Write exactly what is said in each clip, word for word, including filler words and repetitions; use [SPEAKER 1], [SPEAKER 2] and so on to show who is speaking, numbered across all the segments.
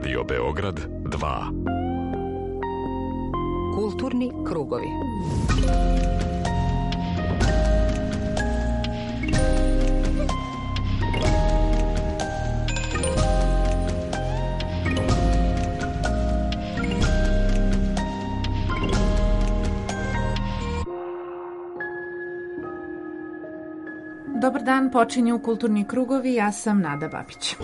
[SPEAKER 1] Radio Beograd dva.
[SPEAKER 2] Kulturni krugovi.
[SPEAKER 3] Dobar dan, počinju Kulturni krugovi, ja sam Nada Babić.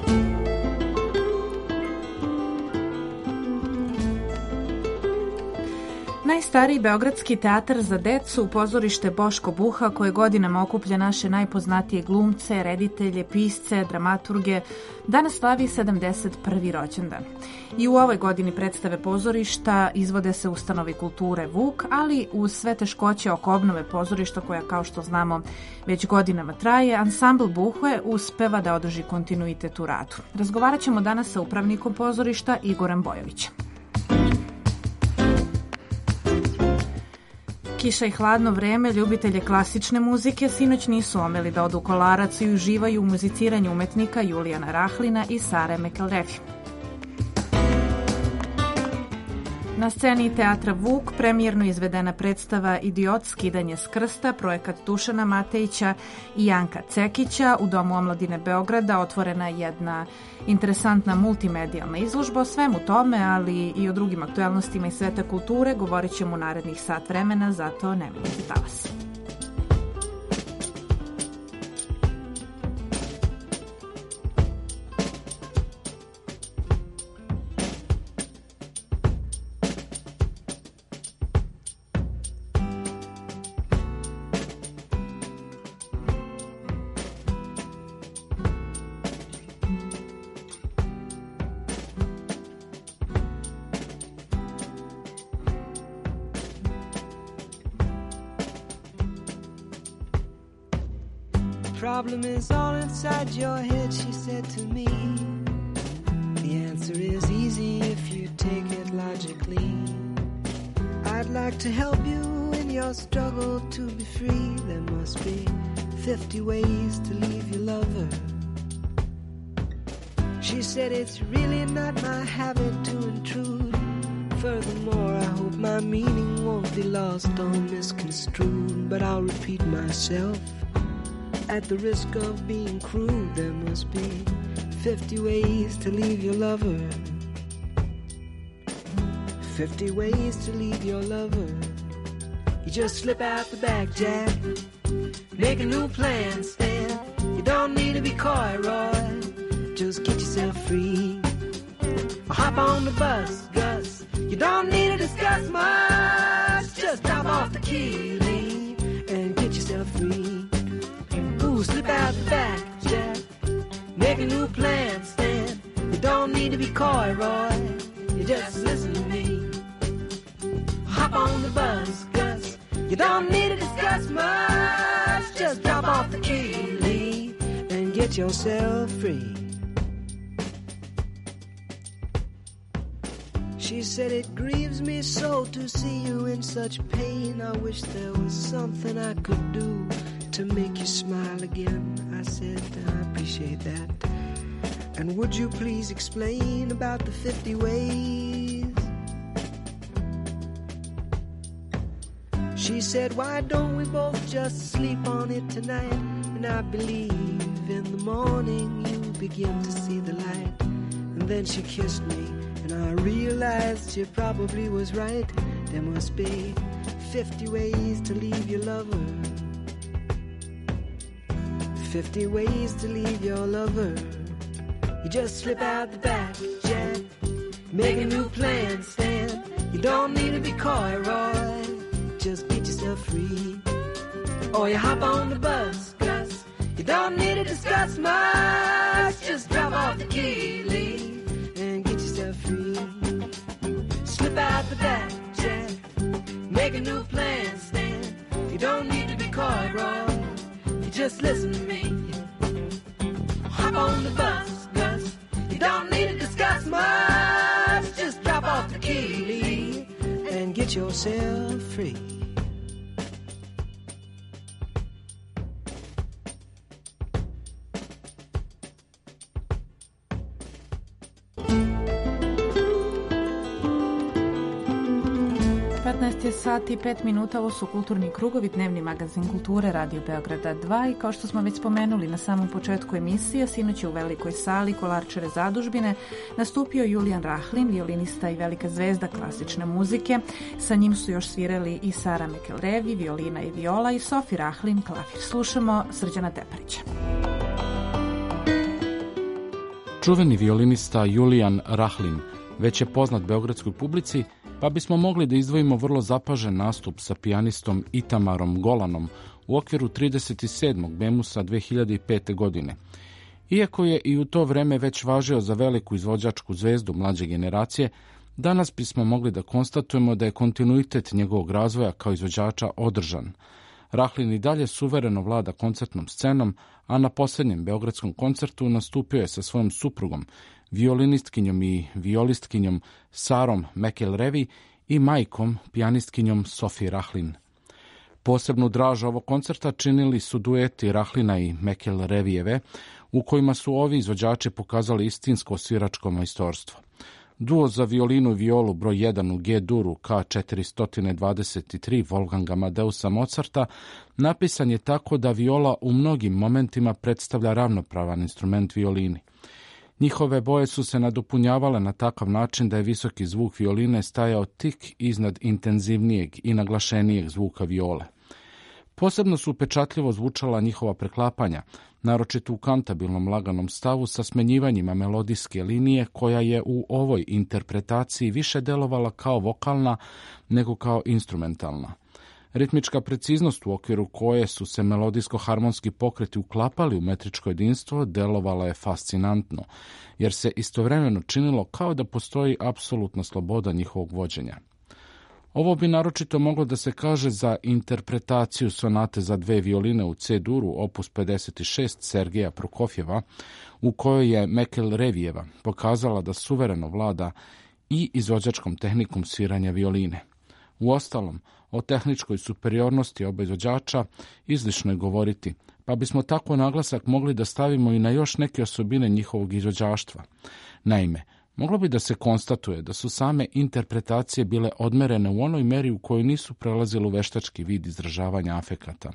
[SPEAKER 3] Najstariji beogradski teatar za decu, pozorište Boško Buha, koje godinama okuplja naše najpoznatije glumce, reditelje, pisce, dramaturge, danas slavi sedamdeset prvi rođendan. I u ovoj godini predstave pozorišta izvode se ustanovi kulture Vuk, ali uz sve teškoće oko obnove pozorišta, koja, kao što znamo, već godinama traje, ansambl Buhe uspeva da održi kontinuitet u radu. Razgovarat ćemo danas sa upravnikom pozorišta Igorom Bojovićem. Kiša i hladno vreme, ljubitelje klasične muzike sinoć nisu omeli da odu u Kolarac i uživaju u muziciranju umetnika Julijana Rahlina i Sare Mekelrefi. Na sceni teatra Vuk premijerno izvedena predstava Idiot, skidanje s krsta, projekat Dušana Matejića i Janka Cekića. U Domu omladine Beograda otvorena jedna interesantna multimedijalna izložba. O svemu tome, ali i o drugim aktuelnostima iz sveta kulture, govorit ćemo u narednih sat vremena, zato ne menjajte talas.
[SPEAKER 4] Problem is all inside your head, she said to me. The answer is easy if you take it logically. I'd like to help you in your struggle to be free. There must be fifty ways to leave your lover. She said it's really not my habit to intrude. Furthermore, I hope my meaning won't be lost or misconstrued. But I'll repeat myself. At the risk of being crude, there must be fifty ways to leave your lover. Fifty ways to leave your lover. You just slip out the back, Jack. Make a new plan, Stan. You don't need to be coy, Roy. Just get yourself free. Or hop on the bus, Gus. You don't need to discuss much. Just drop off the key, Lee, and get yourself free. Slip out the back, Jack. Make a new plan, Stan. You don't need to be coy, Roy. You just listen to me. Hop on the bus, Gus. You don't need to discuss much. Just drop off the key, Lee, and get yourself free. She said it grieves me so to see you in such pain. I wish there was something I could do to make you smile again. I said, I appreciate that. And would you please explain about the fifty ways? She said, why don't we both just sleep on it tonight? And I believe in the morning you begin to see the light. And then she kissed me, and I realized she probably was right. There must be fifty ways to leave your lover. Fifty ways to leave your lover. You just slip out the back, Jack. Make a new plan, Stan. You don't need to be coy, Roy. Just get yourself free. Or you hop on the bus, Gus. You don't need to discuss much. Just drop off the key, Lee, and get yourself free. Slip out the back, Jack. Make a new plan, Stan. You don't need to be coy, Roy. Just listen to me. Hop on the bus, Gus. You don't need to discuss much. Just drop off the key, Lee, and get yourself free.
[SPEAKER 3] devetnaest je sati i pet minuta, ovo su Kulturni krugovi, dnevni magazin kulture Radio Beograda dva i kao što smo već spomenuli na samom početku emisije, sinoć je u velikoj sali Kolarčeve zadužbine nastupio Julijan Rahlin, violinista i velika zvezda klasične muzike. Sa njim su još svirali i Sara Mekelrevi, violina i viola, i Sofi Rahlin, klavir. Slušamo Srđana Teparića.
[SPEAKER 2] Čuveni violinista Julijan Rahlin već je poznat beogradskoj publici, pa bismo mogli da izdvojimo vrlo zapažen nastup sa pijanistom Itamarom Golanom u okviru trideset sedmog Bemusa dve hiljade pete. godine. Iako je i u to vreme već važio za veliku izvođačku zvezdu mlađe generacije, danas bismo mogli da konstatujemo da je kontinuitet njegovog razvoja kao izvođača održan. Rahlin i dalje suvereno vlada koncertnom scenom, a na posljednjem beogradskom koncertu nastupio je sa svojom suprugom, violinistkinjom i violistkinjom Sarom Mekelrevi i majkom, pijanistkinjom Sofi Rahlin. Posebnu draž ovog koncerta činili su dueti Rahlina i Mekelrevijeve, u kojima su ovi izvođači pokazali istinsko sviračko majstorstvo. Duo za violinu i violu broj jedan u G-duru K četiristo dvadeset tri Wolfganga Amadeusa Mozarta napisan je tako da viola u mnogim momentima predstavlja ravnopravan instrument violini. Njihove boje su se nadopunjavale na takav način da je visoki zvuk violine stajao tik iznad intenzivnijeg i naglašenijeg zvuka viole. Posebno su upečatljivo zvučala njihova preklapanja, naročito u kantabilnom laganom stavu sa smenjivanjima melodijske linije koja je u ovoj interpretaciji više delovala kao vokalna nego kao instrumentalna. Ritmička preciznost u okviru koje su se melodijsko-harmonski pokreti uklapali u metričko jedinstvo delovala je fascinantno, jer se istovremeno činilo kao da postoji apsolutna sloboda njihovog vođenja. Ovo bi naročito moglo da se kaže za interpretaciju sonate za dve violine u C-duru opus pedeset šest Sergeja Prokofjeva, u kojoj je Mekelrevijeva pokazala da suvereno vlada i izvođačkom tehnikom sviranja violine. Uostalom, o tehničkoj superiornosti oba izvođača izlišno je govoriti, pa bismo tako naglasak mogli da stavimo i na još neke osobine njihovog izvođaštva. Naime, moglo bi da se konstatuje da su same interpretacije bile odmerene u onoj meri u kojoj nisu prelazile u veštački vid izražavanja afekata.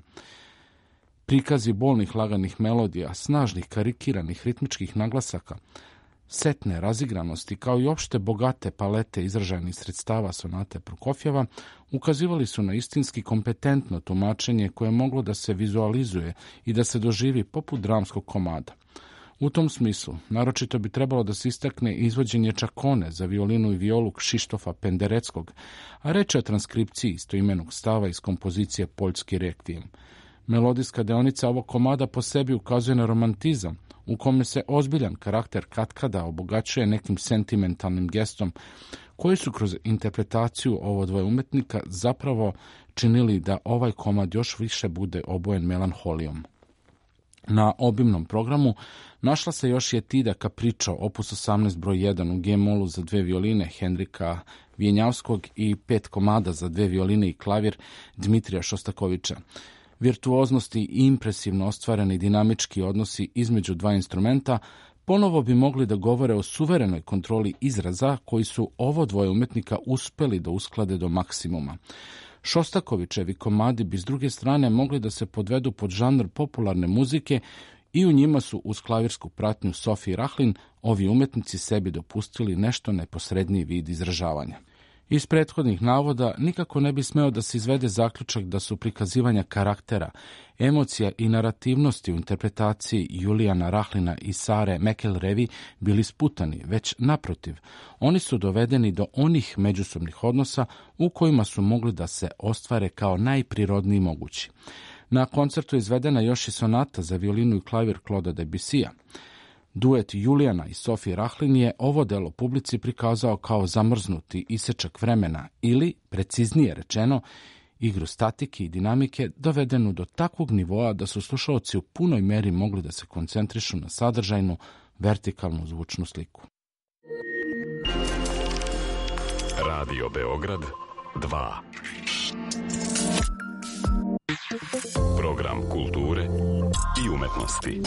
[SPEAKER 2] Prikazi bolnih laganih melodija, snažnih karikiranih ritmičkih naglasaka, setne razigranosti kao i opšte bogate palete izražajnih sredstava sonate Prokofjeva ukazivali su na istinski kompetentno tumačenje koje je moglo da se vizualizuje i da se doživi poput dramskog komada. U tom smislu, naročito bi trebalo da se istakne izvođenje Čakone za violinu i violu Kšištofa Pendereckog, a reč je o transkripciji istoimenog stava iz kompozicije Poljski rekvijem. Melodijska deonica ovog komada po sebi ukazuje na romantizam, u kome se ozbiljan karakter katkada obogaćuje nekim sentimentalnim gestom, koji su kroz interpretaciju ovo dvoje umetnika zapravo činili da ovaj komad još više bude obojen melanholijom. Na obimnom programu našla se još i etida Capriccio opus osamnaest broj jedan u G-molu za dve violine Henrika Vijenjavskog i pet komada za dve violine i klavir Dmitrija Šostakovića. Virtuoznosti i impresivno ostvareni dinamički odnosi između dva instrumenta ponovo bi mogli da govore o suverenoj kontroli izraza koji su ovo dvoje umetnika uspeli da usklade do maksimuma. Šostakovićevi komadi bi s druge strane mogli da se podvedu pod žanr popularne muzike i u njima su uz klavirsku pratnju Sofi Rahlin ovi umetnici sebi dopustili nešto neposredniji vid izražavanja. Iz prethodnih navoda nikako ne bi smeo da se izvede zaključak da su prikazivanja karaktera, emocija i narativnosti u interpretaciji Julijana Rahlina i Sare Mekelrevi bili sputani, već naprotiv, oni su dovedeni do onih međusobnih odnosa u kojima su mogli da se ostvare kao najprirodniji mogući. Na koncertu je izvedena još i sonata za violinu i klavir Claude'a Debussya. Duet Julijana i Sofi Rahlin je ovo delo publici prikazao kao zamrznuti isečak vremena ili, preciznije rečeno, igru statike i dinamike dovedenu do takvog nivoa da su slušaoci u punoj meri mogli da se koncentrišu na sadržajnu, vertikalnu zvučnu sliku.
[SPEAKER 1] Radio Beograd dva. Program kulture i umetnosti.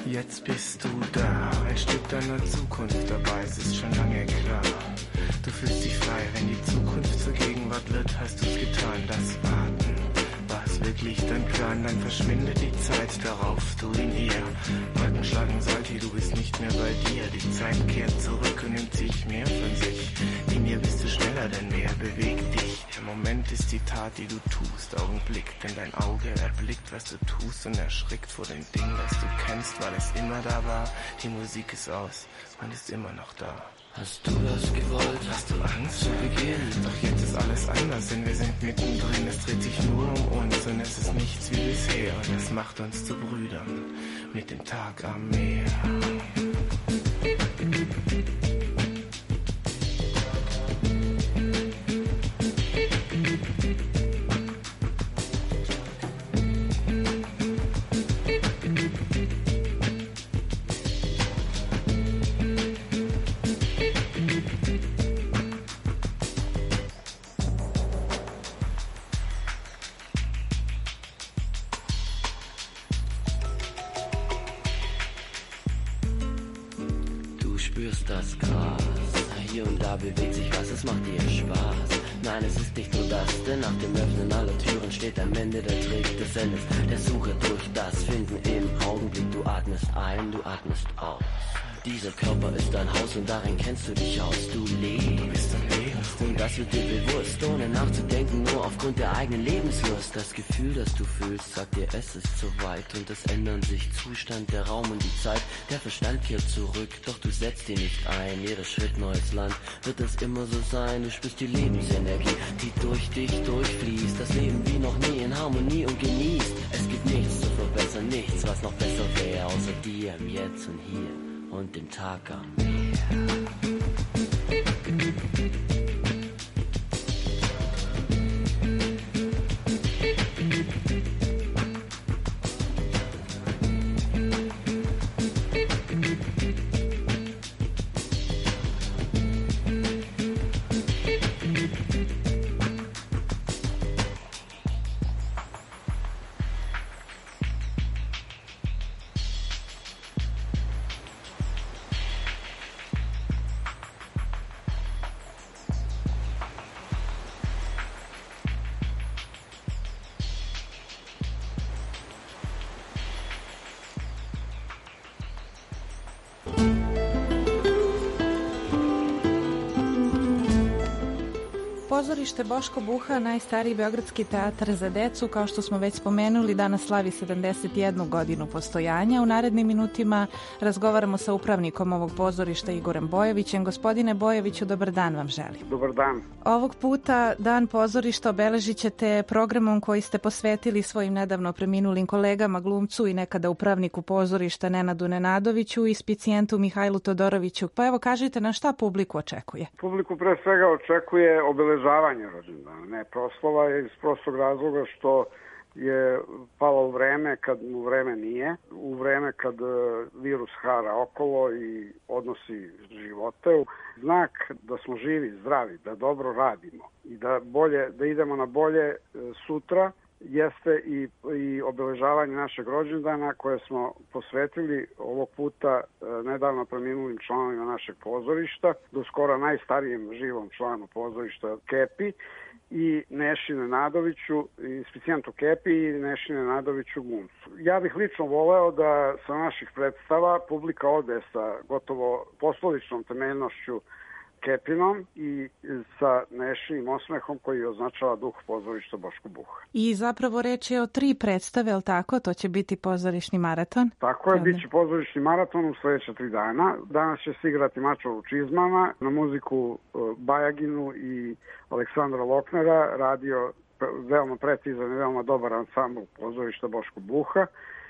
[SPEAKER 5] Jetzt bist du da, ein Stück deiner Zukunft dabei, es ist schon lange klar. Du fühlst dich frei, wenn die Zukunft zur Gegenwart wird, hast du's getan, das Warten. War es wirklich dein Plan, dann verschwindet die Zeit, darauf du ihn eher. Wolken schlagen Salti, du bist nicht mehr bei dir, die Zeit kehrt zurück und nimmt sich mehr von sich. In mir bist du schneller denn mehr, beweg dich. Der Moment ist die Tat, die du tust, Augenblick, denn dein Auge erblickt, was du tust und erschrickt vor dem Ding, das du kennst, weil es immer da war. Die Musik ist aus, man ist immer noch da.
[SPEAKER 6] Hast du das gewollt?
[SPEAKER 5] Hast du Angst zu Beginn? Doch jetzt ist alles anders, denn wir sind mittendrin. Es dreht sich nur um uns und es ist nichts wie bisher. Und das macht uns zu Brüdern mit dem Tag am Meer.
[SPEAKER 6] Das Gras, hier und da bewegt sich was, es macht dir Spaß. Nein, es ist nicht nur das, denn nach dem Öffnen aller Türen steht am Ende der Trick des Endes, der Suche durch das Finden im Augenblick. Du atmest ein, du atmest aus. Dieser Körper ist dein Haus und darin kennst du dich aus. Du lebst,
[SPEAKER 5] du bist am Leben
[SPEAKER 6] und das wird dir bewusst, ohne nachzudenken, nur aufgrund der eigenen Lebenslust. Das Gefühl, das du fühlst, sagt dir, es ist zu weit und es ändern sich Zustand, der Raum und die Zeit. Der Verstand kehrt zurück, doch du setzt ihn nicht ein. Jeder Schritt, neues Land, wird es immer so sein. Du spürst die Lebensenergie, die durch dich durchfließt. Das Leben wie noch nie in Harmonie und genießt. Es gibt nichts zu verbessern, nichts, was noch besser wäre, außer dir im Jetzt und Hier und den Tag am Meer.
[SPEAKER 3] Pozorište Boško Buha, najstariji beogradski teatar za decu, kao što smo već spomenuli, danas slavi sedamdeset jednu godinu postojanja. U narednim minutima razgovaramo sa upravnikom ovog pozorišta Igorem Bojevićem. Gospodine Bojeviću, dobar dan vam želim.
[SPEAKER 7] Dobar dan.
[SPEAKER 3] Ovog puta dan pozorišta obeležit ćete programom koji ste posvetili svojim nedavno preminulim kolegama, glumcu i nekada upravniku pozorišta Nenadu Nenadoviću i specijentu Mihajlu Todoroviću. Pa evo, kažite na šta publiku očekuje?
[SPEAKER 7] Publiku pre svega očekuje obeležavanje rođendana, ne proslava, iz prostog razloga što je palo u vreme kad mu vreme nije, u vreme kad virus hara okolo i odnosi živote. Znak da smo živi, zdravi, da dobro radimo i da bolje, da idemo na bolje sutra jeste i, i obeležavanje našeg rođendana koje smo posvetili ovog puta nedavno preminulim članovima našeg pozorišta, do skora najstarijem živom članu pozorišta Kepi i Neši Nenadoviću, i specijentu Kepi i Neši Nenadoviću glumcu. Ja bih lično voleo da sa naših predstava publika ode sa gotovo poslovičnom temeljnošću Kepinom i sa Nešinim osmehom koji označava duh pozorišta Boško Buha.
[SPEAKER 3] I zapravo reč je o tri predstave, je li tako? To će biti pozorišni maraton?
[SPEAKER 7] Tako je, bit će pozorišni maraton u sledeća tri dana. Danas će se igrati Mačo u čizmama, na muziku Bajaginu i Aleksandra Loknera, radio veoma precizan i veoma dobar ansambl pozorišta Boško Buha.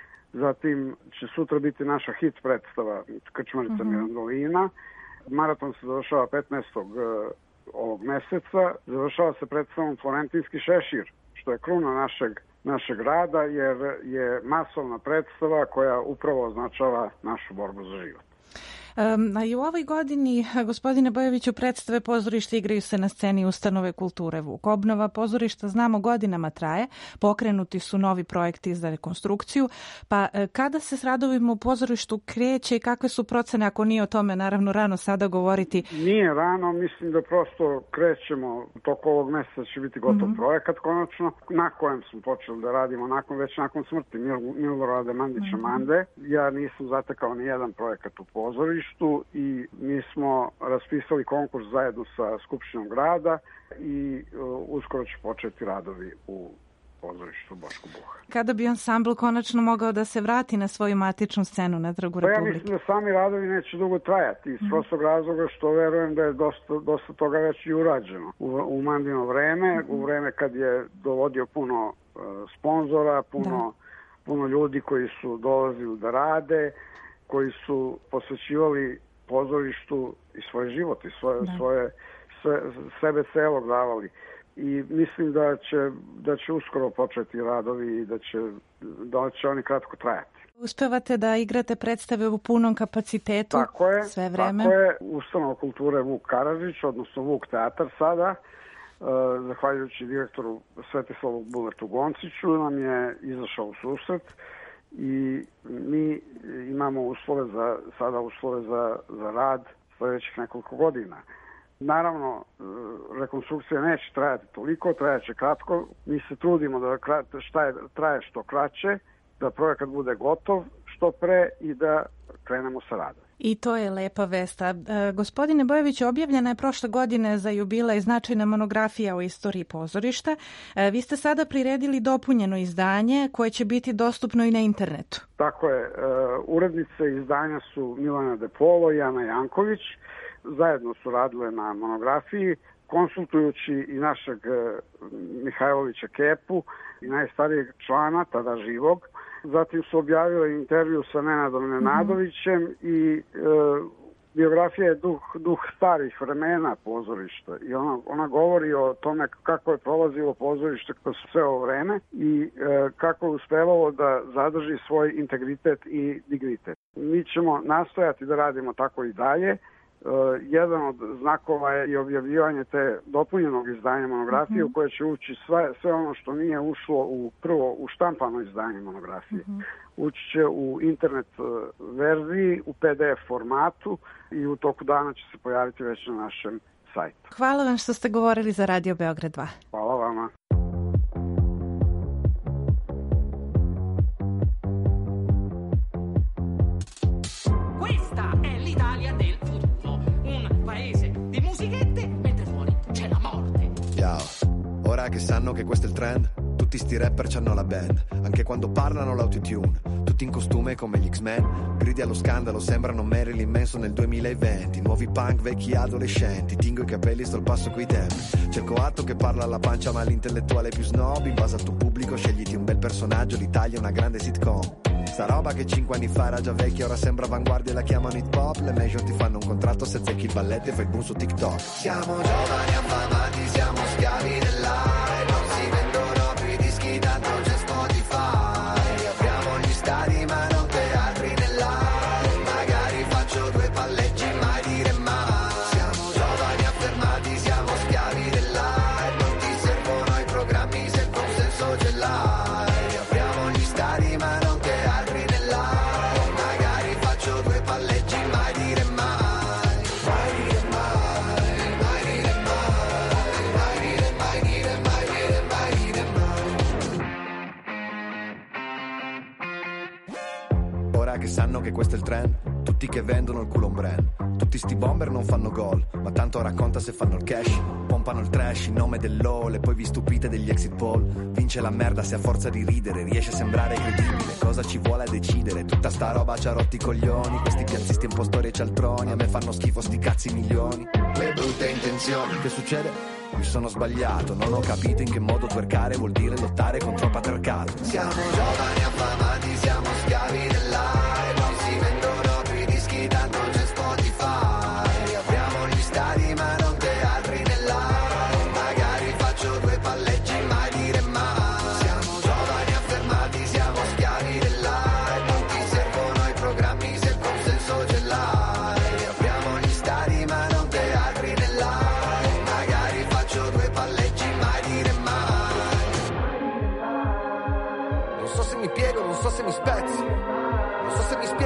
[SPEAKER 7] Zatim će sutra biti naša hit predstava Krčmarica uh-huh. Mirandolina. Maraton se završava petnaestog ovog meseca. Završava se predstavom Florentinski šešir, što je kruna našeg, našeg rada, jer je masovna predstava koja upravo označava našu borbu za život.
[SPEAKER 3] Um, a i u ovoj godini, gospodine Bojoviću, predstave pozorišta igraju se na sceni ustanove kulture Vuk. Obnova pozorišta, znamo, godinama traje, pokrenuti su novi projekti za rekonstrukciju, pa kada se s radovima u pozorištu kreće i kakve su procene, ako nije o tome naravno rano sada govoriti?
[SPEAKER 7] Nije rano, mislim da prosto krećemo, u toku ovog meseca će biti gotov mm-hmm. projekat konačno, na kojem smo počeli da radimo nakon, već nakon smrti Mil, Milorada Mandića mm-hmm. Mande. Ja nisam zatekao ni jedan projekat u pozorištu i mi smo raspisali konkurs zajedno sa Skupštinom grada i uh, uskoro će početi radovi u pozorištu Boško Buha.
[SPEAKER 3] Kada bi ansambl konačno mogao da se vrati na svoju matičnu scenu na Trgu Republike?
[SPEAKER 7] Pa ja mislim da sami radovi neće dugo trajati iz mm-hmm. prostog razloga što verujem da je dosta, dosta toga već i urađeno. U, u Mandino vreme, mm-hmm. u vreme kad je dovodio puno uh, sponzora, puno, puno ljudi koji su dolazili da rade, koji su posvećivali pozorištu i svoj život i svoje, svoje sve, sebe celog davali. I mislim da će, da će uskoro početi radovi i da će, da će oni kratko trajati.
[SPEAKER 3] Uspevate da igrate predstave u punom kapacitetu
[SPEAKER 7] tako je,
[SPEAKER 3] sve vreme?
[SPEAKER 7] Tako je. Ustanova kulture Vuk Karadžić, odnosno Vuk teatar sada, uh, zahvaljujući direktoru Svetislavu Buletu Gonciću, nam je izašao u susret i mi imamo uslove za, sada uslove za, za rad sljedećih nekoliko godina. Naravno, rekonstrukcija neće trajati toliko, trajaće kratko. Mi se trudimo da šta je, traje što kraće, da projekat bude gotov što pre i da krenemo sa radom.
[SPEAKER 3] I to je lepa vesta. E, gospodine Bojović, objavljena je prošle godine za jubilej značajna monografija o istoriji pozorišta. E, vi ste sada priredili dopunjeno izdanje koje će biti dostupno i na internetu.
[SPEAKER 7] Tako je. E, urednice izdanja su Milana De Polo i Ana Janković. Zajedno su radile na monografiji, konsultujući i našeg e, Mihajlovića Kepu i najstarijeg člana, tada živog. Zatim su objavili intervju sa Nenadom Nenadovićem mm-hmm. i e, biografija je duh, duh starih vremena pozorišta i ona, ona govori o tome kako je prolazilo pozorište kroz sve ovo vreme i e, kako je uspevalo da zadrži svoj integritet i dignitet. Mi ćemo nastojati da radimo tako i dalje. Uh, jedan od znakova je i objavljivanje te dopunjenog izdanja monografije mm-hmm. u koje će ući sve, sve ono što nije ušlo u prvo u štampano izdanje monografije. Mm-hmm. Ući će u internet verziji, u P D F formatu i u toku dana će se pojaviti već na našem sajtu.
[SPEAKER 3] Hvala vam što ste govorili za Radio Beograd dva.
[SPEAKER 7] Hvala vama.
[SPEAKER 8] Ora che sanno che questo è il trend, tutti sti rapper c'hanno la band, anche quando parlano l'autotune, tutti in costume come gli X-Men, gridi allo scandalo, sembrano Marilyn Manson nel duemilaventi, nuovi punk, vecchi adolescenti, tingo i capelli, sto al passo coi tempi, c'è il coatto che parla alla pancia ma l'intellettuale più snob, in base al tuo pubblico scegliti un bel personaggio, l'Italia è una grande sitcom. Sta roba che cinque anni fa era già vecchia, ora sembra avanguardia e la chiamano hip hop. Le major ti fanno un contratto se zecchi il balletto e fai il boom su TikTok. Siamo giovani affamati, siamo schiavi dell'aria, non si vendono più i dischi, tanto c'è Spotify. Apriamo gli stadi ma non teatri nell'aria, magari faccio due palleggi, mai dire mai. Siamo giovani affermati, siamo schiavi dell'aria, non ti servono i programmi se il consenso ce l'hai. Apriamo gli stadi ma non che sanno che questo è il trend, tutti che vendono il culo un brand, tutti sti bomber non fanno gol, ma tanto racconta se fanno il cash, pompano il trash in nome dell'O L e poi vi stupite degli exit poll, vince la merda se a forza di ridere riesce a sembrare credibile, cosa ci vuole a decidere, tutta sta roba ci ha rotti i coglioni, questi piazzisti impostori e cialtroni, a me fanno schifo sti cazzi milioni, le brutte intenzioni, che succede? Mi sono sbagliato, non ho capito in che modo twerkare vuol dire lottare contro il patriarcato. Siamo giovani affamati, siamo schiavi dell'aria, non si vendono più i dischi, tanto c'è Spotify. Apriamo gli stadi ma non teatri nell'aria, magari faccio due palleggi, mai dire mai. Siamo giovani affermati, siamo schiavi dell'aria, non ti servono i programmi se il consenso ce l'hai.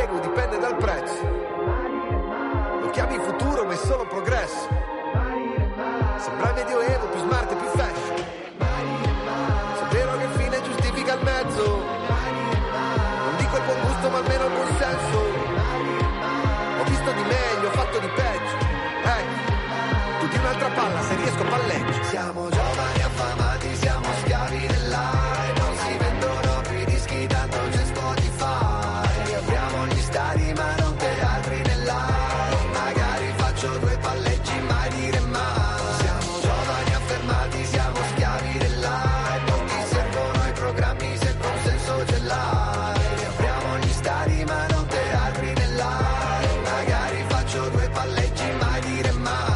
[SPEAKER 8] impiego dipende dal prezzo. Lo chiami futuro ma è solo progresso. Sembra il medioevo, più smart e più fashion. Se è vero che il fine giustifica il mezzo, non dico il buon gusto ma almeno il buon senso. Ho visto di meglio, ho fatto di peggio. Ecco, tu di un'altra palla se riesco palleggio. Siamo giovani affamati, siamo schiavi dell'aria. Non si vendono più i dischi, tanto c'è Spotify. Apriamo gli stadi ma non teatri nell'aria. Magari faccio due palleggi, mai dire mai. Siamo giovani affermati, siamo schiavi dell'aria. Non ti servono i programmi se il consenso ce l'hai. Apriamo gli stadi ma non teatri nell'aria. Magari faccio due palleggi, mai dire mai.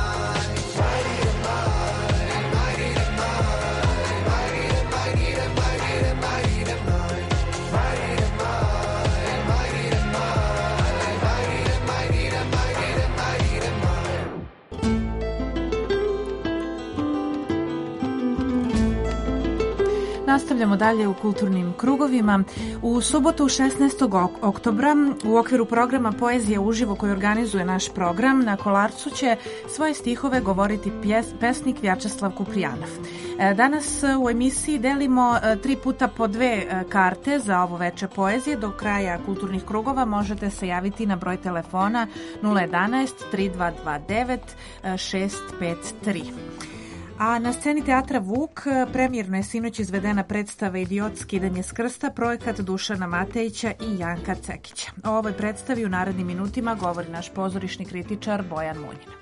[SPEAKER 3] Nastavljamo dalje u kulturnim krugovima. U subotu šesnaestog oktobra u okviru programa Poezija uživo koji organizuje naš program na Kolarcu će svoje stihove govoriti pjes, pesnik Vjačeslav Kuprijanov. Danas u emisiji delimo tri puta po dve karte za ovo veče poezije. Do kraja kulturnih krugova možete se javiti na broj telefona nula jedanaest tri dva dva devet šest pet tri. A na sceni Teatra Vuk premijerno je sinoć izvedena predstava Idiot skidanje s krsta, projekat Dušana Matejića i Janka Cekića. O ovoj predstavi u narednim minutima govori naš pozorišni kritičar Bojan Munjin.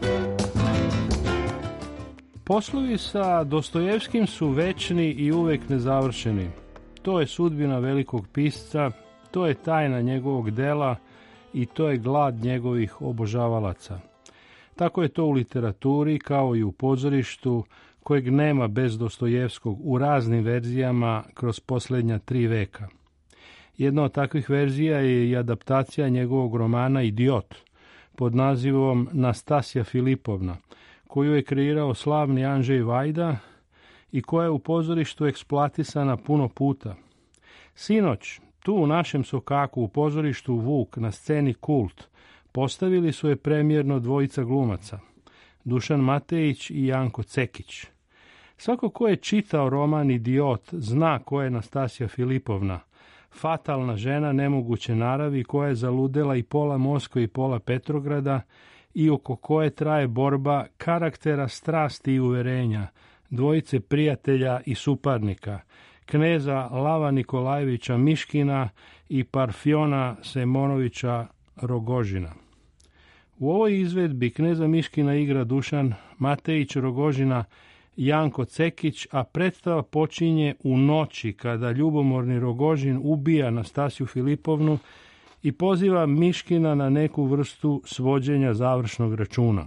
[SPEAKER 9] Poslovi sa Dostojevskim su večni i uvek nezavršeni. To je sudbina velikog pisca, to je tajna njegovog dela i to je glad njegovih obožavalaca. Tako je to u literaturi kao i u pozorištu, kojeg nema bez Dostojevskog u raznim verzijama kroz posljednja tri veka. Jedna od takvih verzija je i adaptacija njegovog romana Idiot pod nazivom Nastasja Filipovna, koju je kreirao slavni Andrzej Vajda i koja je u pozorištu eksploatisana puno puta. Sinoć, tu u našem Sokaku u pozorištu Vuk na sceni Kult, postavili su je premijerno dvojica glumaca, Dušan Matejić i Janko Cekić. Svako ko je čitao roman Idiot zna ko je Nastasja Filipovna, fatalna žena nemoguće naravi koja je zaludela i pola Moskve i pola Petrograda i oko koje traje borba karaktera, strasti i uverenja, dvojice prijatelja i suparnika, kneza Lava Nikolajevića Miškina i Parfiona Semonovića Rogožina. U ovoj izvedbi kneza Miškina igra Dušan Matejić, Rogožina Janko Cekić, a predstava počinje u noći kada ljubomorni Rogožin ubija Nastasju Filipovnu i poziva Miškina na neku vrstu svođenja završnog računa.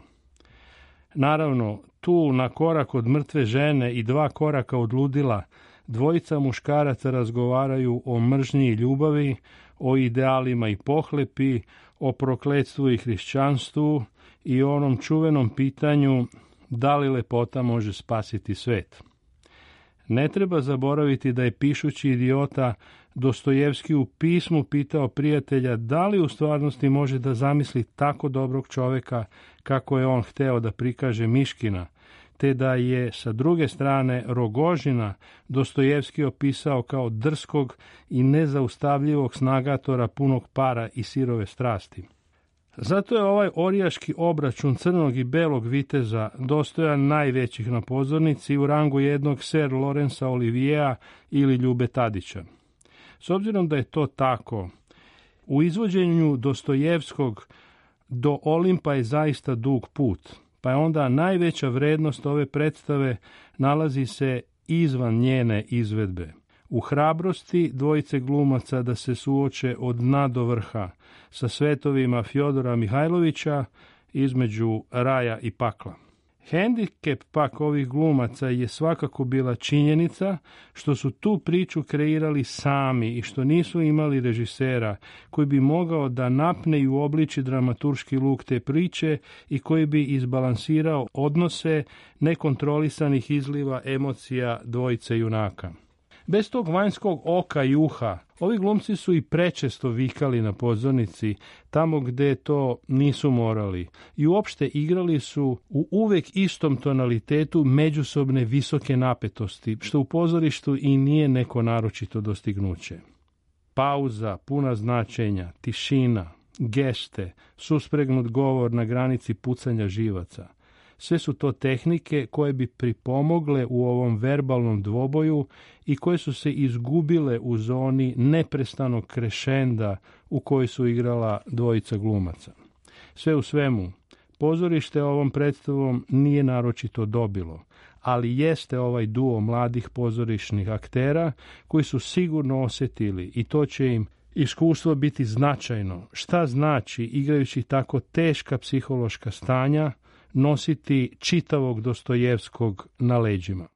[SPEAKER 9] Naravno, tu na korak od mrtve žene i dva koraka od ludila, dvojica muškaraca razgovaraju o mržnji i ljubavi, o idealima i pohlepi, o prokletstvu i hrišćanstvu i o onom čuvenom pitanju da li lepota može spasiti svet. Ne treba zaboraviti da je pišući Idiota Dostojevski u pismu pitao prijatelja da li u stvarnosti može da zamisli tako dobrog čoveka kako je on hteo da prikaže Miškina, te da je sa druge strane Rogožina Dostojevski opisao kao drskog i nezaustavljivog snagatora punog para i sirove strasti. Zato je ovaj orijaški obračun crnog i belog viteza dostojan najvećih na pozornici u rangu jednog Sir Lorenza Olivierea ili Ljube Tadića. S obzirom da je to tako, u izvođenju Dostojevskog do Olimpa je zaista dug put, pa je onda najveća vrednost ove predstave nalazi se izvan njene izvedbe. U hrabrosti dvojice glumaca da se suoče od dna do vrha sa svetovima Fjodora Mihajlovića između raja i pakla. Hendikep pak ovih glumaca je svakako bila činjenica što su tu priču kreirali sami i što nisu imali režisera koji bi mogao da napne i uobliči dramaturški luk te priče i koji bi izbalansirao odnose nekontrolisanih izliva emocija dvojice junaka. Bez tog vanjskog oka i uha Ovi glumci su i prečesto vikali na pozornici, tamo gde to nisu morali, i uopšte igrali su u uvek istom tonalitetu međusobne visoke napetosti, što u pozorištu i nije neko naročito dostignuće. Pauza, puna značenja, tišina, geste, suspregnut govor na granici pucanja živaca. Sve su to tehnike koje bi pripomogle u ovom verbalnom dvoboju i koje su se izgubile u zoni neprestanog krešenda u kojoj su igrala dvojica glumaca. Sve u svemu, pozorište ovom predstavom nije naročito dobilo, ali jeste ovaj duo mladih pozorišnih aktera koji su sigurno osjetili, i to će im iskustvo biti značajno, šta znači, igrajući tako teška psihološka stanja, nositi čitavog Dostojevskog na leđima.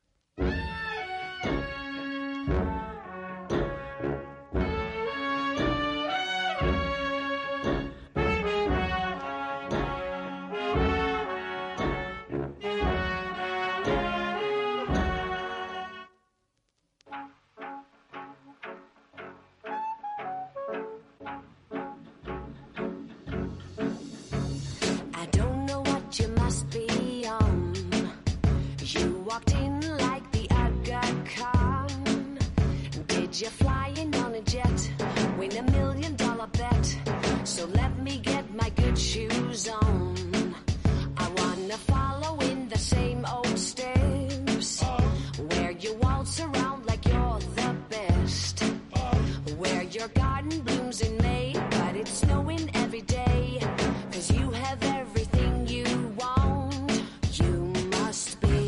[SPEAKER 10] You're flying on a jet, win a million dollar bet. So let me get my good shoes on. I wanna follow in the same old steps, where you waltz around like you're the best, where your garden blooms in May, but it's snowing every day, 'cause you have everything you want. You must be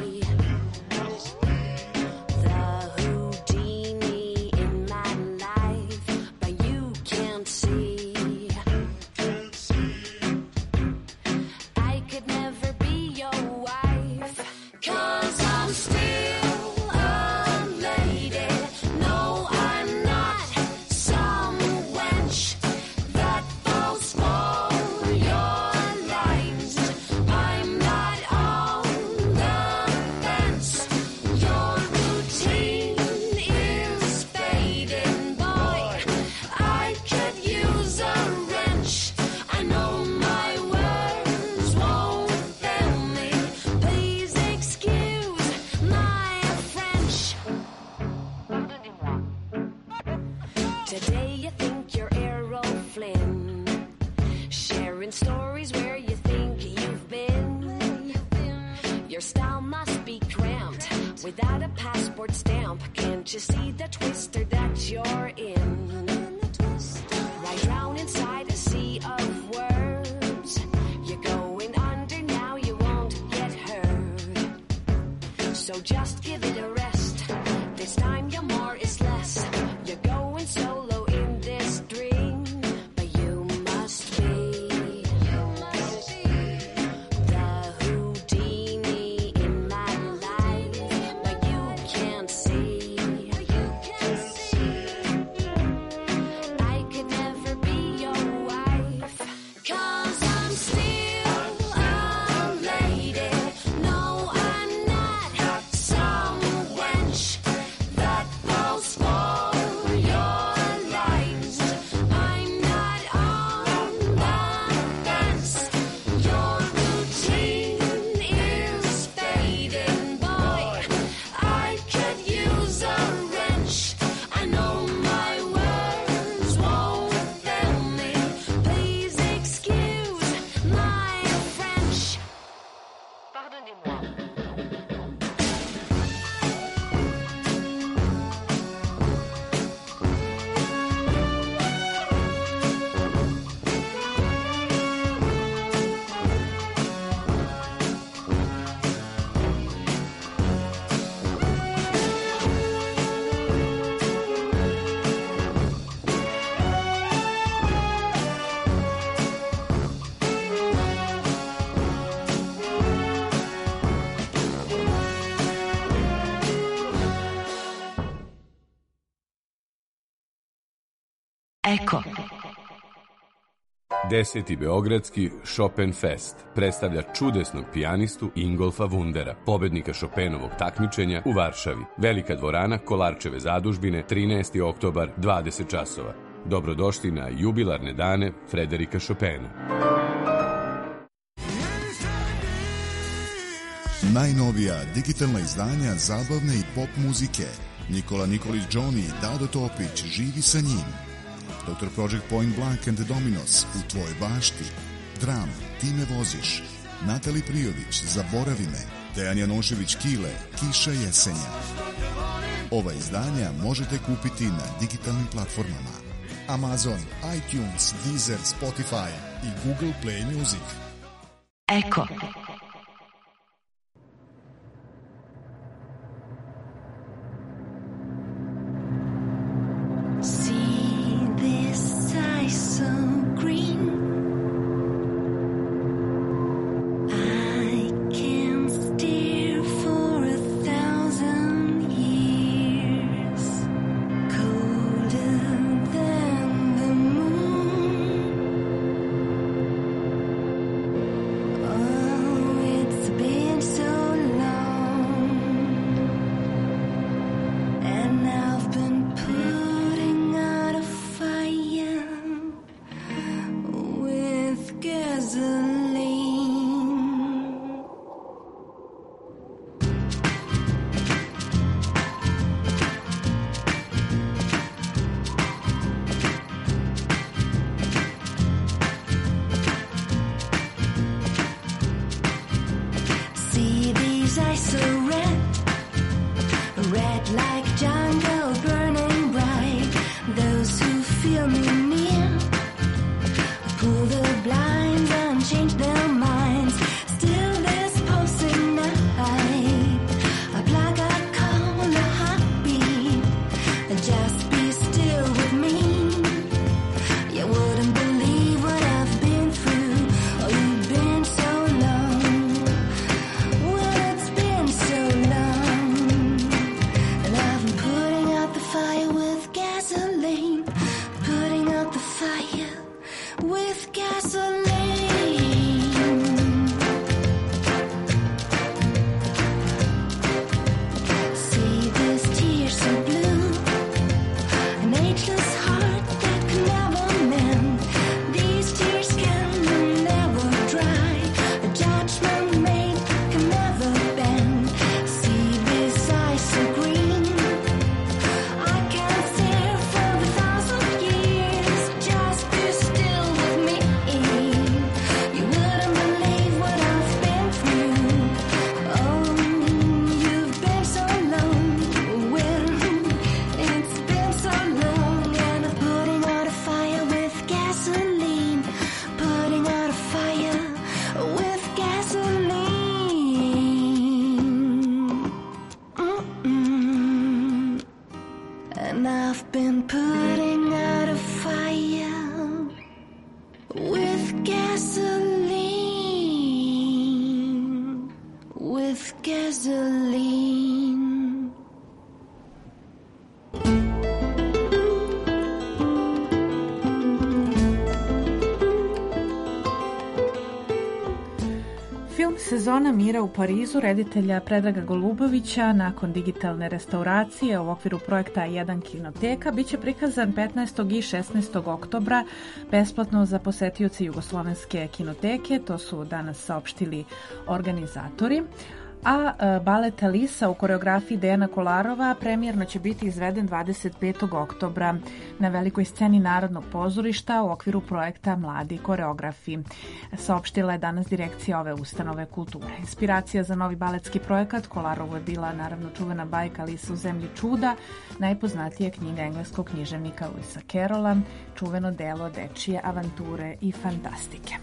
[SPEAKER 10] without a passport stamp. Can't you see the twister that you're in? Right round inside a sea of words. You're going under now, you won't get hurt. So just give it a rest. This time your more is less. You're going solo in this dream, but you must be
[SPEAKER 11] Eko. Deseti Beogradski Chopin Fest predstavlja čudesnog pijanistu Ingolfa Wundera, pobednika Chopinovog takmičenja u Varšavi. Velika dvorana Kolarčeve zadužbine, trinaesti oktobar, dvadeset časova. Dobrodošli na jubilarne dane Frederika Chopina.
[SPEAKER 12] Najnovija digitalna izdanja zabavne i pop muzike. Nikola Nikolić Johnny i Dado Topić živi sa njim. doktor Project Point Blank and the Dominos u tvojoj bašti. Dram, ti me voziš. Natali Prijović, Zaboravi me. Dejan Janošević Kile, Kiša jesenja. Ova izdanja možete kupiti na digitalnim platformama Amazon, iTunes, Deezer, Spotify i Google Play Music.
[SPEAKER 13] Eko.
[SPEAKER 3] Sezona mira u Parizu reditelja Predraga Golubovića nakon digitalne restauracije u okviru projekta jedan kinoteka biće prikazan petnaestog i šesnaestog oktobra besplatno za posetioce Jugoslovenske kinoteke, to su danas saopštili organizatori. A balet Alisa u koreografiji Dejana Kolarova premijerno će biti izveden dvadeset petog oktobra na velikoj sceni Narodnog pozorišta u okviru projekta Mladi koreografi. Saopštila je danas direkcija ove ustanove kulture. Inspiracija za novi baletski projekat Kolarovu je bila naravno čuvena bajka Alisa u zemlji čuda, najpoznatija knjiga engleskog književnika Lewisa Carrolla, čuveno delo dečije avanture i fantastike.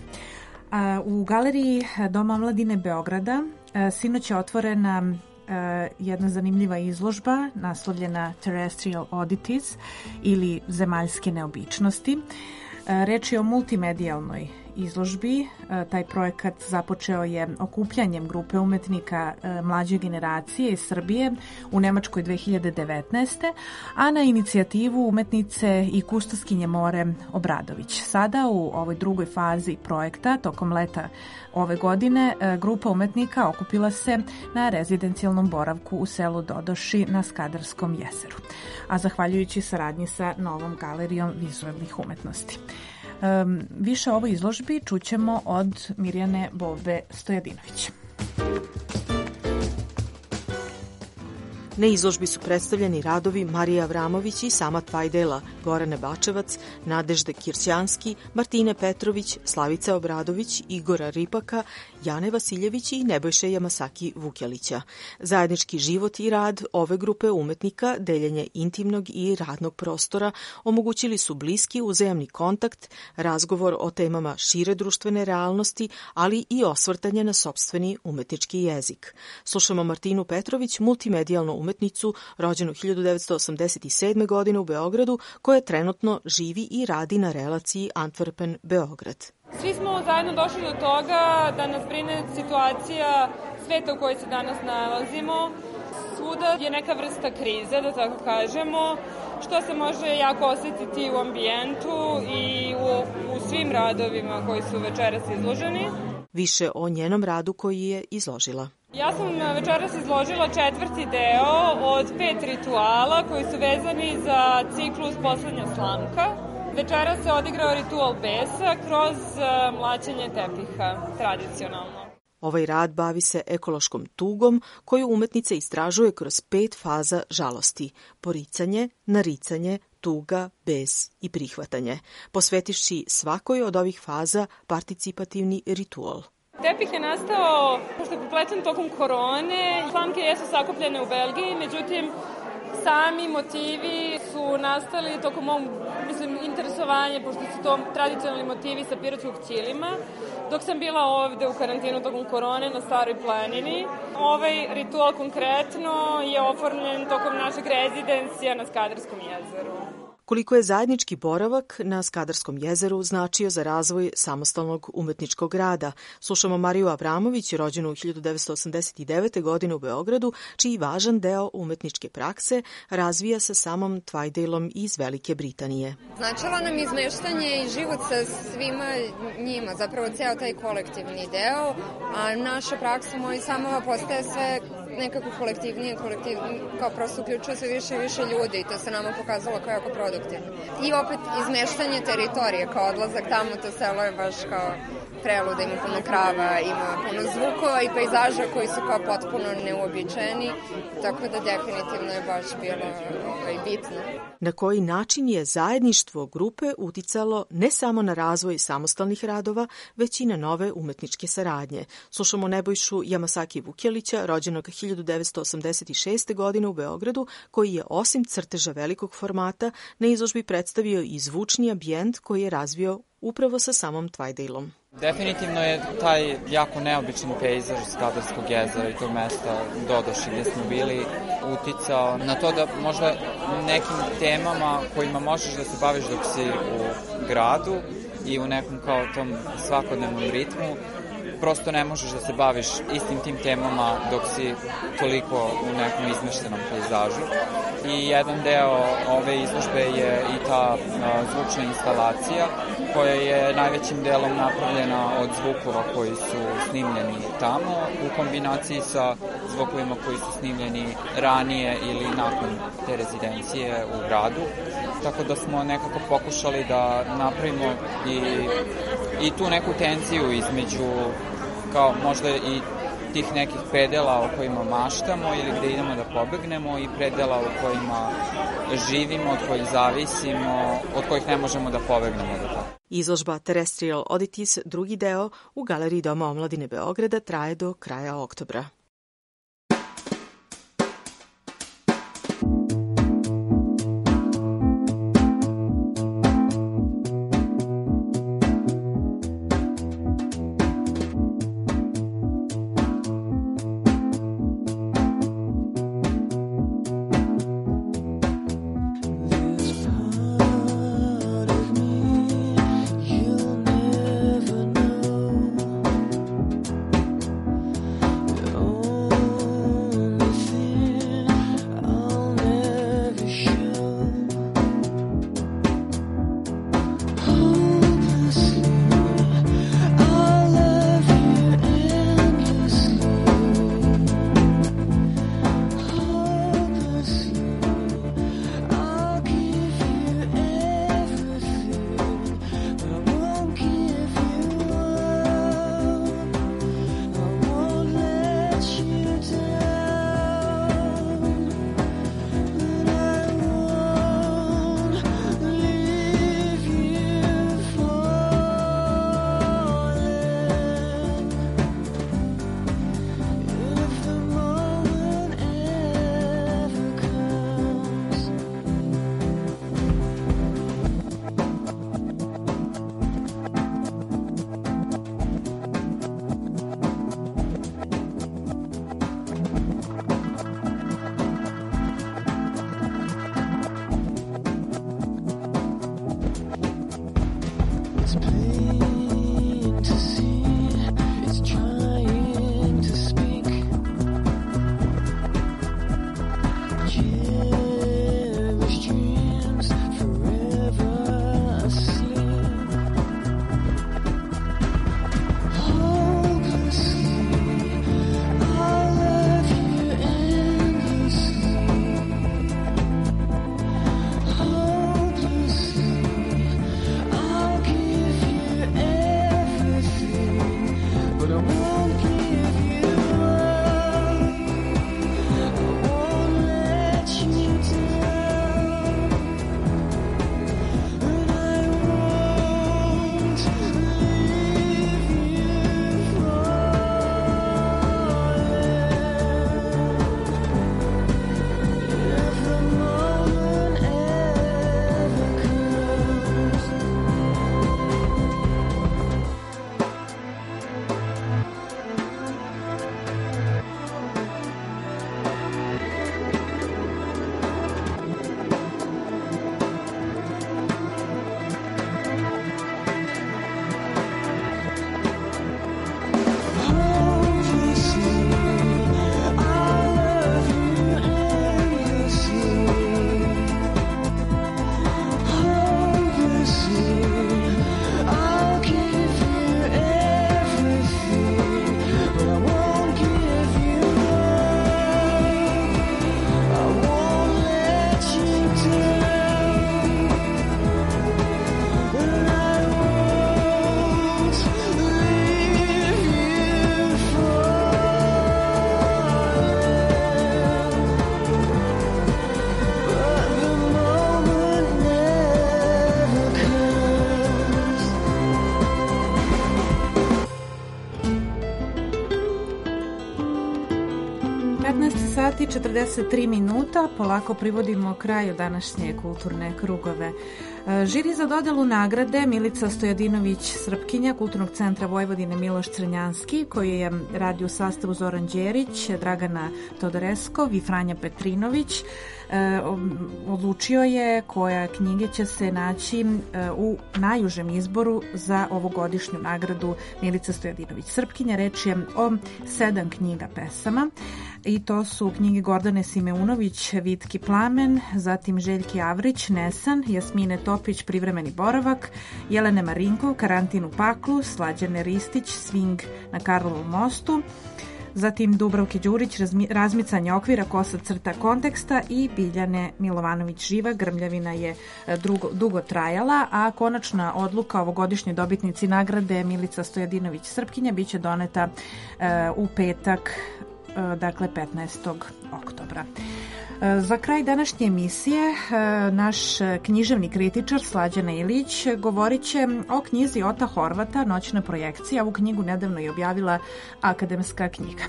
[SPEAKER 3] U galeriji Doma omladine Beograda sinoć je otvorena jedna zanimljiva izložba naslovljena Terrestrial Oddities ili zemaljske neobičnosti. Reč je o multimedijalnoj izložbi. Taj projekat započeo je okupljanjem grupe umetnika mlađe generacije iz Srbije u Nemačkoj dve hiljade devetnaeste. a na inicijativu umetnice i kustoskinje More Obradović. Sada u ovoj drugoj fazi projekta, tokom leta ove godine, grupa umetnika okupila se na rezidencijalnom boravku u selu Dodoši na Skadarskom jezeru, a zahvaljujući saradnji sa Novom galerijom vizualnih umetnosti. Um, više o ovoj izložbi čućemo od Mirjane Bobe Stojadinović.
[SPEAKER 13] Na izložbi su predstavljeni radovi Marije Avramović i Sama Tvajdela, Gorane Bačevac, Nadežde Kirsjanski, Martine Petrović, Slavice Obradović, Igora Ripaka, Jane Vasiljević i Nebojše Jamasaki Vukjelića. Zajednički život i rad ove grupe umetnika, deljenje intimnog i radnog prostora, omogućili su bliski uzajamni kontakt, razgovor o temama šire društvene realnosti, ali i osvrtanje na sopstveni umetnički jezik. Slušamo Martinu Petrović, multimedijalnu umetnicu, rođenu hiljadu devetsto osamdeset sedme. godine u Beogradu, koja trenutno živi i radi na relaciji Antwerpen-Beograd.
[SPEAKER 14] Svi smo zajedno došli do toga da nas brine situacija sveta u kojoj se danas nalazimo. Svuda je neka vrsta krize, da tako kažemo, što se može jako osetiti u ambijentu i u, u svim radovima koji su večeras izloženi.
[SPEAKER 13] Više o njenom radu koji je izložila.
[SPEAKER 14] Ja sam večeras izložila četvrti deo od pet rituala koji su vezani za ciklus Poslednja slamka. Večeras se odigrao ritual besa kroz mlaćenje tepiha, tradicionalno.
[SPEAKER 13] Ovaj rad bavi se ekološkom tugom koju umetnica istražuje kroz pet faza žalosti: poricanje, naricanje, tuga, bes i prihvatanje, posvetivši svakoj od ovih faza participativni ritual.
[SPEAKER 14] Tepih je nastao, pošto je prepletan tokom korone. Slamke jesu sakupljene u Belgiji, međutim, sami motivi su nastali tokom mog, mislim, interesovanja, pošto su to tradicionalni motivi sa pirotskog ćilima. Dok sam bila ovde u karantinu tokom korone na Staroj planini, ovaj ritual konkretno je oformljen tokom našeg rezidencija na Skadarskom jezeru.
[SPEAKER 13] Koliko je zajednički boravak na Skadarskom jezeru značio za razvoj samostalnog umetničkog rada, slušamo Mariju Avramović, rođenu u hiljadu devetsto osamdeset devete. godine u Beogradu, čiji važan deo umetničke prakse razvija sa Samom Tvajdelom iz Velike Britanije.
[SPEAKER 15] Značilo nam izmeštanje i život sa svima njima, zapravo ceo taj kolektivni deo, a naša praksa moji samova postaje sve nekako kolektivnije, kolektivnije, kao prosto uključuje se više i više ljudi i to se nama pokazalo kao jako produktivno. I opet izmeštanje teritorije, kao odlazak tamo, to selo je baš kao preluda, ima puno krava, ima puno zvukova i pejzaža koji su kao potpuno neuobičajeni, tako da definitivno je baš bilo ovaj, bitno.
[SPEAKER 13] Na koji način je zajedništvo grupe uticalo ne samo na razvoj samostalnih radova, već i na nove umetničke saradnje. Slušamo Nebojšu Jamasaki Vukjelića, rođenog hiljadu devetsto osamdeset šeste. godine u Beogradu, koji je osim crteža velikog formata na izložbi predstavio i zvučni ambijent koji je razvio upravo sa Samom Tvajdelom.
[SPEAKER 16] Definitivno je taj jako neobičan pejzaž Skadarskog jezera i tog mesta Dodoši gdje smo bili uticao na to da možda nekim temama kojima možeš da se baviš dok si u gradu i u nekom kao tom svakodnevnom ritmu, prosto ne možeš da se baviš istim tim temama dok si toliko u nekom izmeštenom pejzažu. I jedan deo ove izložbe je i ta a, zvučna instalacija koja je najvećim delom napravljena od zvukova koji su snimljeni tamo u kombinaciji sa zvukovima koji su snimljeni ranije ili nakon te rezidencije u gradu. Tako da smo nekako pokušali da napravimo i, i tu neku tenziju između kao možda i tih nekih predela o kojima maštamo ili gde idemo da pobegnemo i predela u kojima živimo, od kojih zavisimo, od kojih ne možemo da pobegnemo.
[SPEAKER 13] Izložba Terrestrial Oddities, drugi deo, u Galeriji Doma omladine Beograda traje do kraja oktobra.
[SPEAKER 4] Never
[SPEAKER 3] petnaest sati četrdeset tri minuta, polako privodimo kraju današnje kulturne krugove. Žiri za dodelu nagrade Milica Stojadinović Srpkinja Kulturnog centra Vojvodine Miloš Crnjanski, koji je radio u sastavu Zoran Đerić, Dragana Todoreskov i Franja Petrinović, odlučio je koja knjige će se naći u najužem izboru za ovogodišnju nagradu Milica Stojadinović Srpkinja. Reč je o sedam knjiga pesama i to su knjige Gordane Simeunović Vitki plamen, zatim Željki Avrić Nesan, Jasmine Topić Privremeni boravak, Jelene Marinkov Karantin u paklu, Slađane Ristić Sving na Karlovom mostu, zatim Dubravke Đurić Razmicanje okvira, kosa crta konteksta i Biljane Milovanović Živa Grmljavina je drugo, dugo trajala, a konačna odluka ovogodišnjoj dobitnici nagrade Milica Stojadinović Srpkinja biće doneta e, u petak, e, dakle petnaestog oktobra. Za kraj današnje emisije naš književni kritičar Slađana Ilić govorit će o knjizi Ota Horvata Noćna projekcija. Ovu knjigu nedavno je objavila Akademska knjiga.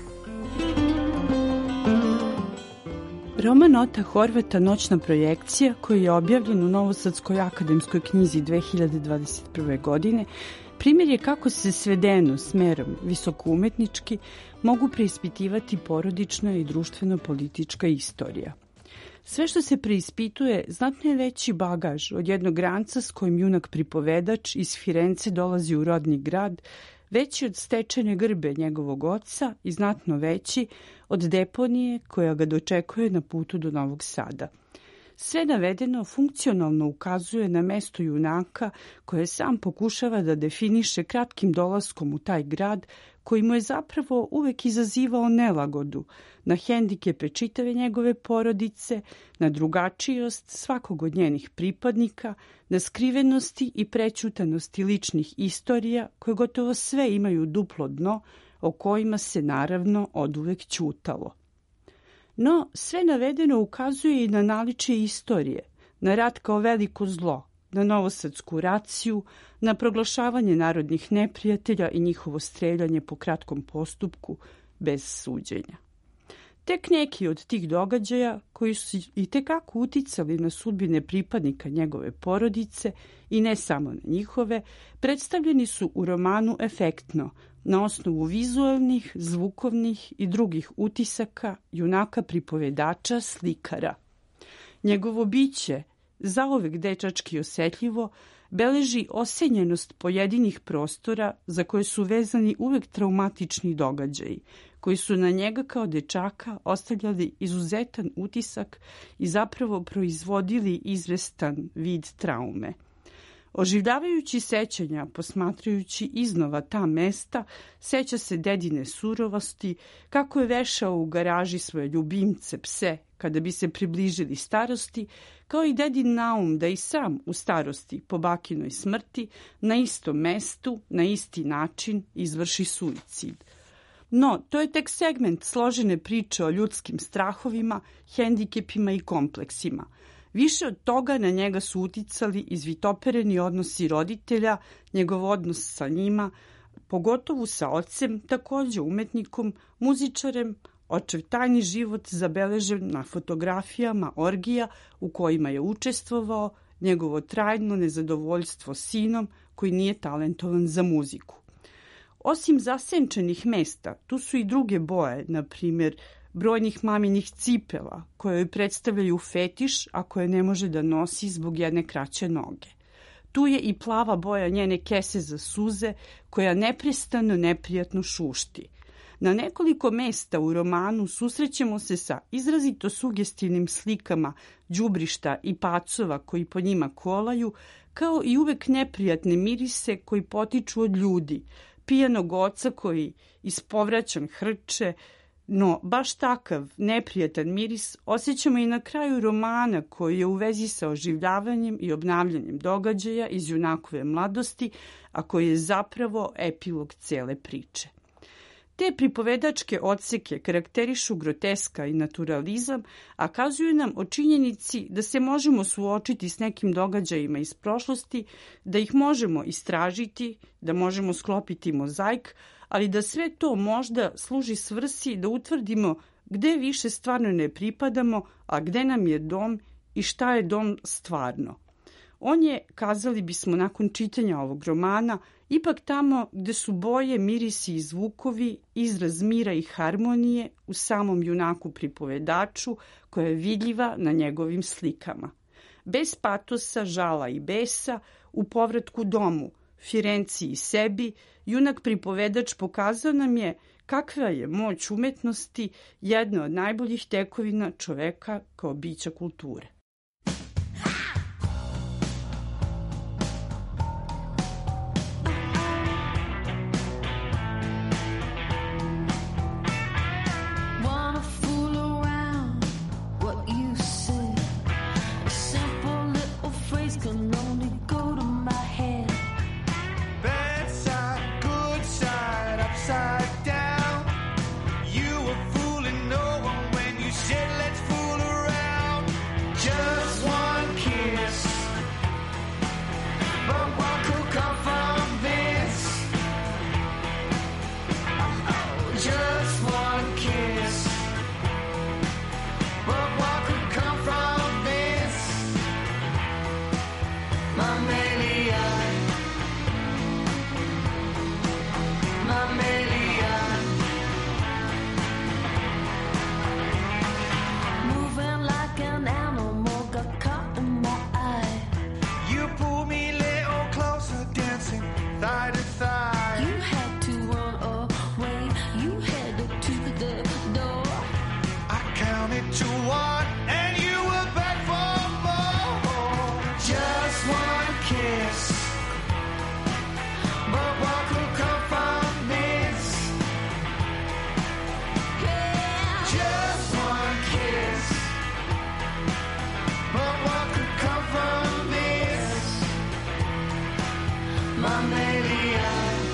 [SPEAKER 17] Roman Ota Horvata Noćna projekcija, koji je objavljen u Novosadskoj akademskoj knjizi dve hiljade dvadeset prve. godine, primjer je kako se svedeno smerom visokoumetnički mogu preispitivati porodična i društveno-politička istorija. Sve što se preispituje znatno je veći bagaž od jednog ranca s kojim junak pripovedač iz Firence dolazi u rodni grad, veći od stečene grbe njegovog oca i znatno veći od deponije koja ga dočekuje na putu do Novog Sada. Sve navedeno funkcionalno ukazuje na mesto junaka koje sam pokušava da definiše kratkim dolaskom u taj grad koji mu je zapravo uvek izazivao nelagodu, na hendikepe čitave njegove porodice, na drugačijost svakog od njenih pripadnika, na skrivenosti i prećutanosti ličnih istorija koje gotovo sve imaju duplo dno, o kojima se naravno oduvek ćutalo. No, sve navedeno ukazuje i na naličje istorije, na rat kao veliko zlo, na novosadsku raciju, na proglašavanje narodnih neprijatelja i njihovo streljanje po kratkom postupku, bez suđenja. Tek neki od tih događaja, koji su i tekako uticali na sudbine pripadnika njegove porodice i ne samo na njihove, predstavljeni su u romanu efektno, na osnovu vizualnih, zvukovnih i drugih utisaka junaka pripovedača slikara. Njegovo biće, zauvek dečački osetljivo, beleži osenjenost pojedinih prostora za koje su vezani uvek traumatični događaji, koji su na njega kao dečaka ostavljali izuzetan utisak i zapravo proizvodili izvestan vid traume. Oživljavajući sećanja, posmatrajući iznova ta mesta, seća se dedine surovosti, kako je vešao u garaži svoje ljubimce pse kada bi se približili starosti, kao i dedin naum da i sam u starosti po bakinoj smrti na istom mestu, na isti način izvrši suicid. No, to je tek segment složene priče o ljudskim strahovima, hendikepima i kompleksima. Više od toga na njega su uticali izvitopereni odnosi roditelja, njegov odnos sa njima, pogotovo sa ocem, takođe umetnikom, muzičarem, očev tajni život zabeležen na fotografijama orgija u kojima je učestvovao, njegovo trajno nezadovoljstvo sinom koji nije talentovan za muziku. Osim zasenčenih mesta, tu su i druge boje, na primjer brojnih maminih cipela, koje joj predstavljaju fetiš, a koje ne može da nosi zbog jedne kraće noge. Tu je i plava boja njene kese za suze, koja neprestano neprijatno šušti. Na nekoliko mesta u romanu susrećemo se sa izrazito sugestivnim slikama đubrišta i pacova koji po njima kolaju, kao i uvek neprijatne mirise koji potiču od ljudi, pijanog oca koji ispovraćan hrče, no baš takav neprijatan miris osjećamo i na kraju romana koji je u vezi sa oživljavanjem i obnavljanjem događaja iz junakove mladosti, a koji je zapravo epilog cele priče. Te pripovedačke odseke karakterišu groteska i naturalizam, a kazuju nam o činjenici da se možemo suočiti s nekim događajima iz prošlosti, da ih možemo istražiti, da možemo sklopiti mozaik, ali da sve to možda služi svrsi da utvrdimo gde više stvarno ne pripadamo, a gde nam je dom i šta je dom stvarno. On je, kazali bismo nakon čitanja ovog romana, ipak tamo gde su boje, mirisi i zvukovi, izraz mira i harmonije u samom junaku pripovedaču koja je vidljiva na njegovim slikama. Bez patosa, žala i besa, u povratku domu, Firenci i sebi, junak pripovedač pokazao nam je kakva je moć umetnosti jedna od najboljih tekovina čoveka kao bića kulture.
[SPEAKER 4] My maniac.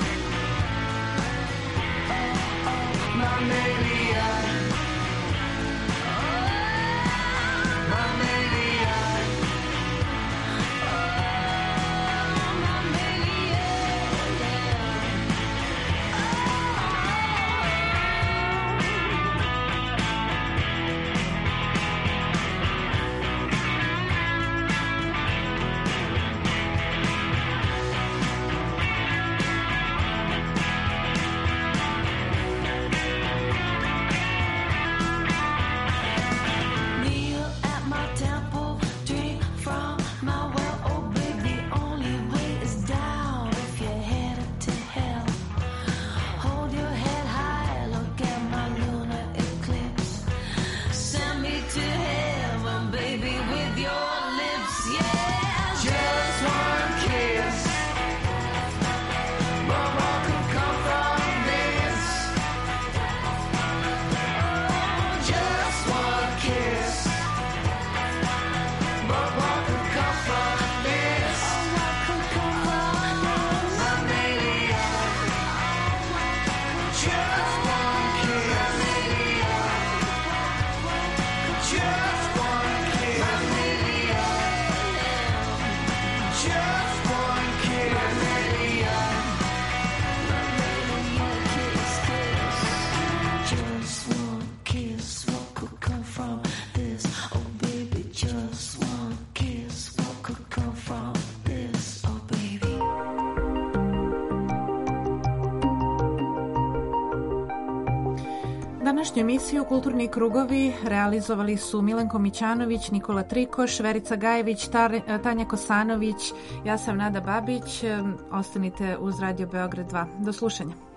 [SPEAKER 3] Današnju emisiju Kulturni krugovi realizovali su Milenko Mićanović, Nikola Trikoš, Verica Gajević, Tar- Tanja Kosanović, ja sam Nada Babić. Ostanite uz Radio Beograd dva. Do slušanja.